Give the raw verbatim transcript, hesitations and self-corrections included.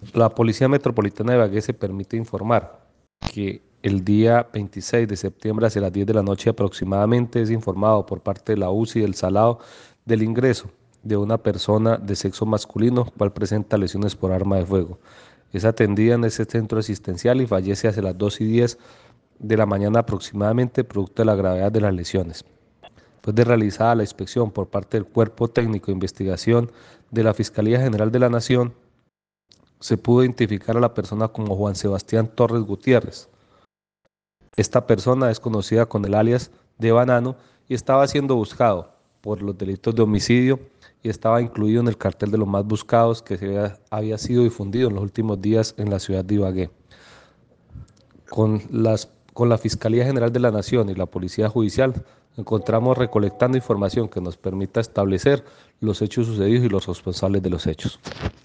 La Policía Metropolitana de Ibagué se permite informar que el día veintiséis de septiembre, hacia las diez de la noche aproximadamente, es informado por parte de la U C I del Salado del ingreso de una persona de sexo masculino, cual presenta lesiones por arma de fuego. Es atendida en ese centro asistencial y fallece hacia las dos y diez de la mañana aproximadamente, producto de la gravedad de las lesiones. Después de realizada la inspección por parte del Cuerpo Técnico de Investigación de la Fiscalía General de la Nación, se pudo identificar a la persona como Juan Sebastián Torres Gutiérrez. Esta persona es conocida con el alias de Banano y estaba siendo buscado por los delitos de homicidio y estaba incluido en el cartel de los más buscados que se había, había sido difundido en los últimos días en la ciudad de Ibagué. Con, las, con la Fiscalía General de la Nación y la Policía Judicial encontramos recolectando información que nos permita establecer los hechos sucedidos y los responsables de los hechos.